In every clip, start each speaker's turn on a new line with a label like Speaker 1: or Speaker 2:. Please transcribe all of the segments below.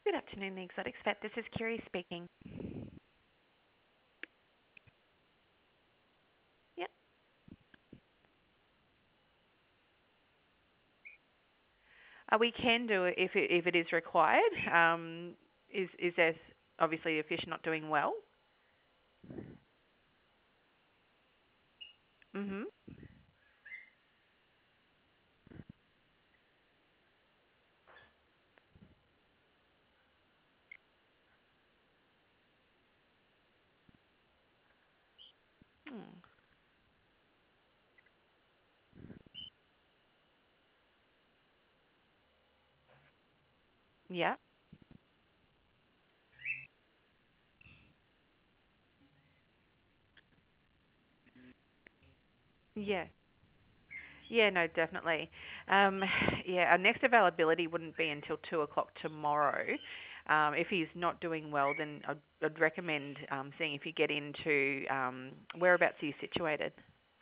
Speaker 1: Good afternoon, the Exotics Vet. This is Kiri speaking. Yep. We can do it if it is required. Is there obviously a fish not doing well? Mhm. Hmm. Yeah. Yeah. Yeah. No, definitely. Um, yeah. Our next availability wouldn't be until 2 o'clock tomorrow. If he's not doing well, then I'd recommend seeing if you get into whereabouts are you situated.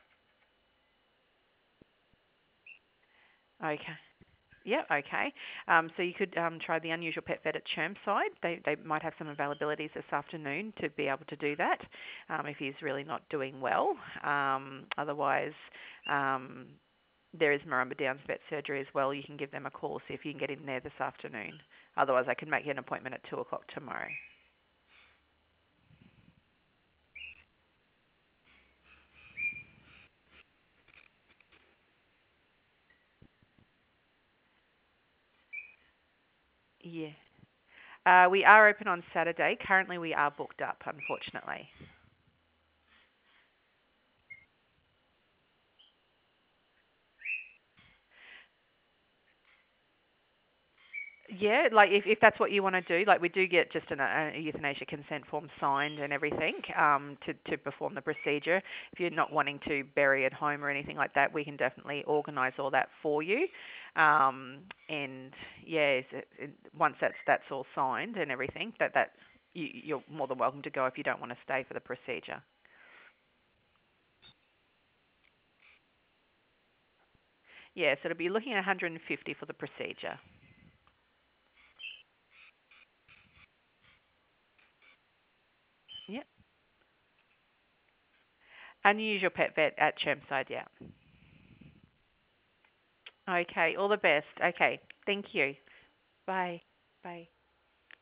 Speaker 1: Okay. Yeah, okay. So you could try the Unusual Pet Vet at Chermside. They might have some availabilities this afternoon to be able to do that if he's really not doing well. Otherwise, um, there is Marumba Downs Vet Surgery as well. You can give them a call, see if you can get in there this afternoon. Otherwise, I can make you an appointment at 2 o'clock tomorrow. Yeah. We are open on Saturday. Currently, we are booked up, unfortunately. Yeah, like if that's what you want to do, like we do get just a euthanasia consent form signed and everything to perform the procedure. If you're not wanting to bury at home or anything like that, we can definitely organise all that for you. And yeah, once that's all signed and everything, you're more than welcome to go if you don't want to stay for the procedure. Yeah, so it'll be looking at 150 for the procedure. Yep. Unusual Pet Vet at Chermside, yeah. Okay, all the best. Okay, thank you. Bye. Bye.